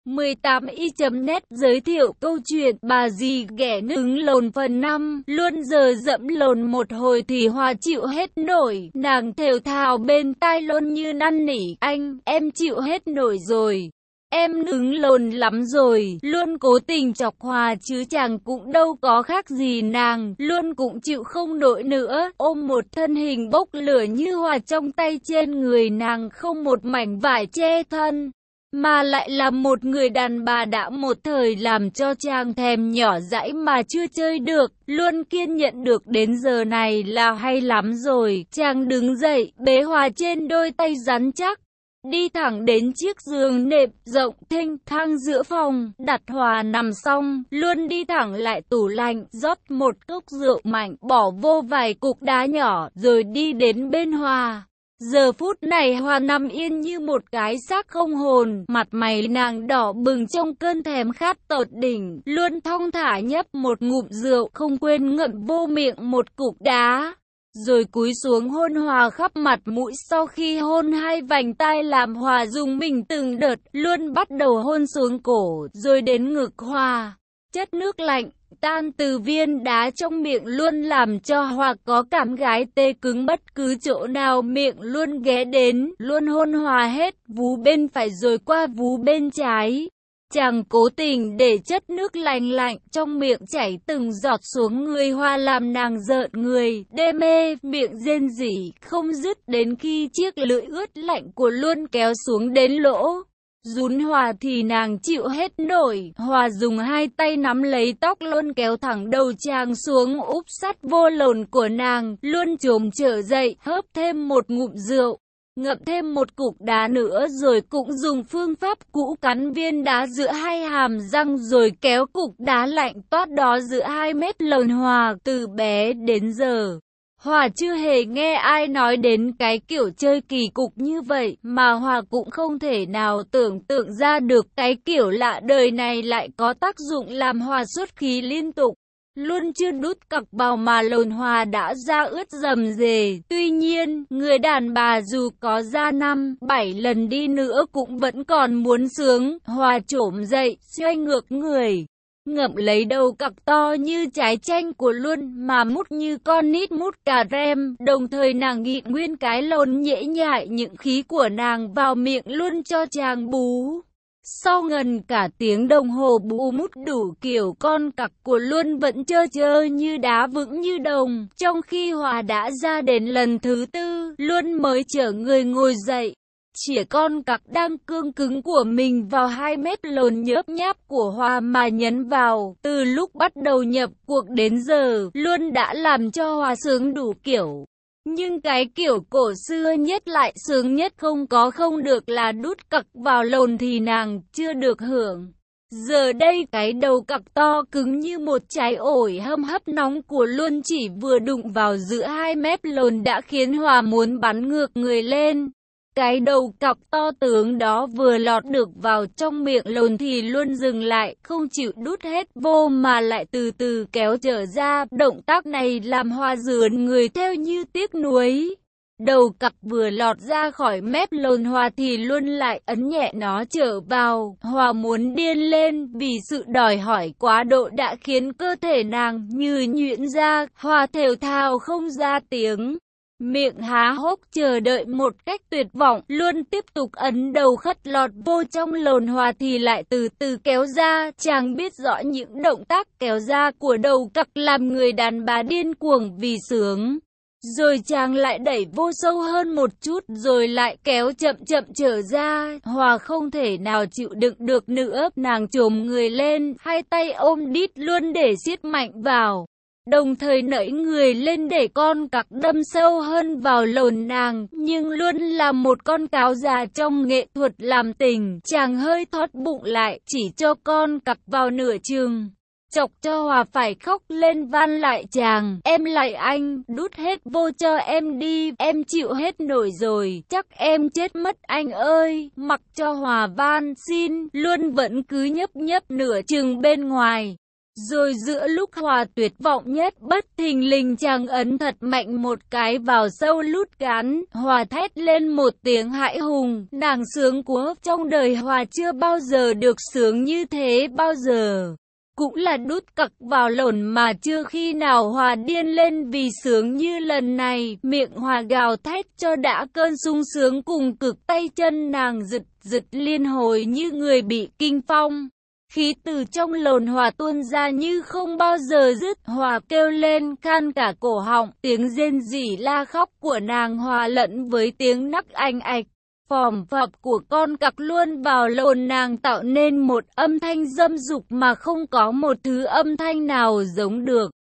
18i.net giới thiệu câu chuyện bà dì ghẻ nứng lồn phần 5. Luôn giờ dẫm lồn một hồi thì Hòa chịu hết nổi. Nàng thều thào bên tai luôn như năn nỉ: anh, em chịu hết nổi rồi. Em nứng lồn lắm rồi. Luôn cố tình chọc Hòa chứ chàng cũng đâu có khác gì nàng. Luôn cũng chịu không nổi nữa. Ôm một thân hình bốc lửa như Hòa trong tay, trên người nàng không một mảnh vải che thân, mà lại là một người đàn bà đã một thời làm cho chàng thèm nhỏ dãi mà chưa chơi được. Luôn kiên nhẫn được đến giờ này là hay lắm rồi. Chàng đứng dậy, bế Hòa trên đôi tay rắn chắc, đi thẳng đến chiếc giường nệm rộng thênh thang giữa phòng, đặt Hòa nằm xong. Luôn đi thẳng lại tủ lạnh, rót một cốc rượu mạnh, bỏ vô vài cục đá nhỏ, rồi đi đến bên Hòa. Giờ phút này Hòa nằm yên như một cái xác không hồn, mặt mày nàng đỏ bừng trong cơn thèm khát tột đỉnh. Luôn thong thả nhấp một ngụm rượu, không quên ngậm vô miệng một cục đá, rồi cúi xuống hôn Hòa khắp mặt mũi. Sau khi hôn hai vành tai làm Hòa rùng mình từng đợt, Luôn bắt đầu hôn xuống cổ, rồi đến ngực Hòa. Chất nước lạnh tan từ viên đá trong miệng Luôn làm cho Hòa có cảm gái tê cứng, bất cứ chỗ nào miệng Luôn ghé đến. Luôn hôn Hòa hết vú bên phải rồi qua vú bên trái. Chàng cố tình để chất nước lạnh lạnh trong miệng chảy từng giọt xuống người Hòa làm nàng rợn người, đê mê, miệng rên rỉ không dứt, đến khi chiếc lưỡi ướt lạnh của Luôn kéo xuống đến lỗ rún Hòa thì nàng chịu hết nổi. Hòa dùng hai tay nắm lấy tóc Luôn, kéo thẳng đầu chàng xuống, úp sát vô lồn của nàng. Luôn chồm trở dậy, hớp thêm một ngụm rượu, ngậm thêm một cục đá nữa, rồi cũng dùng phương pháp cũ cắn viên đá giữa hai hàm răng, rồi kéo cục đá lạnh toát đó giữa hai mép lồn Hòa. Từ bé đến giờ Hòa chưa hề nghe ai nói đến cái kiểu chơi kỳ cục như vậy, mà Hòa cũng không thể nào tưởng tượng ra được cái kiểu lạ đời này lại có tác dụng làm Hòa xuất khí liên tục. Luôn chưa đút cặc vào mà lồn Hòa đã ra ướt rầm rề. Tuy nhiên, người đàn bà dù có ra 5-7 lần đi nữa cũng vẫn còn muốn sướng. Hòa chổm dậy, xoay ngược người, ngậm lấy đầu cặc to như trái chanh của Luôn mà mút như con nít mút cà rem. Đồng thời nàng nghịn nguyên cái lồn nhễ nhại những khí của nàng vào miệng Luôn cho chàng bú. Sau gần cả tiếng đồng hồ bú mút đủ kiểu, con cặc của Luôn vẫn trơ trơ như đá, vững như đồng. Trong khi Hòa đã ra đến lần thứ tư, Luôn mới chở người ngồi dậy, chĩa con cặc đang cương cứng của mình vào hai mép lồn nhớp nháp của Hòa mà nhấn vào. Từ lúc bắt đầu nhập cuộc đến giờ, Luôn đã làm cho Hòa sướng đủ kiểu. Nhưng cái kiểu cổ xưa nhất lại sướng nhất không được là đút cặc vào lồn thì nàng chưa được hưởng. Giờ đây cái đầu cặc to cứng như một trái ổi hâm hấp nóng của Luôn chỉ vừa đụng vào giữa hai mép lồn đã khiến Hòa muốn bắn ngược người lên. Cái đầu cặc to tướng đó vừa lọt được vào trong miệng lồn thì Luôn dừng lại, không chịu đút hết vô mà lại từ từ kéo trở ra. Động tác này làm Hòa rườn người theo như tiếc nuối. Đầu cặc vừa lọt ra khỏi mép lồn Hòa thì Luôn lại ấn nhẹ nó trở vào. Hòa muốn điên lên vì sự đòi hỏi quá độ đã khiến cơ thể nàng như nhuyễn ra. Hòa thều thào không ra tiếng, miệng há hốc chờ đợi một cách tuyệt vọng. Luôn tiếp tục ấn đầu khất lọt vô trong lồn Hòa thì lại từ từ kéo ra. Chàng biết rõ những động tác kéo ra của đầu cặc làm người đàn bà điên cuồng vì sướng. Rồi chàng lại đẩy vô sâu hơn một chút, rồi lại kéo chậm chậm trở ra. Hòa không thể nào chịu đựng được nữa, nàng chồm người lên, hai tay ôm đít Luôn để siết mạnh vào, đồng thời nẫy người lên để con cặc đâm sâu hơn vào lồn nàng. Nhưng Luôn là một con cáo già trong nghệ thuật làm tình, chàng hơi thót bụng lại, chỉ cho con cặc vào nửa chừng, chọc cho Hòa phải khóc lên van lại chàng: em lại anh, đút hết vô cho em đi, em chịu hết nổi rồi, chắc em chết mất anh ơi. Mặc cho Hòa van xin, Luôn vẫn cứ nhấp nhấp nửa chừng bên ngoài. Rồi giữa lúc Hòa tuyệt vọng nhất, bất thình lình chàng ấn thật mạnh một cái vào sâu lút gắn. Hòa thét lên một tiếng hãi hùng, nàng sướng quá, trong đời Hòa chưa bao giờ được sướng như thế bao giờ. Cũng là đút cặc vào lồn mà chưa khi nào Hòa điên lên vì sướng như lần này. Miệng Hòa gào thét cho đã cơn sung sướng cùng cực, tay chân nàng giật giật liên hồi như người bị kinh phong. Khí từ trong lồn Hòa tuôn ra như không bao giờ dứt. Hòa kêu lên khan cả cổ họng, tiếng rên rỉ la khóc của nàng hòa lẫn với tiếng nấc ành ạch phòm phập của con cặc luôn vào lồn nàng, tạo nên một âm thanh dâm dục mà không có một thứ âm thanh nào giống được.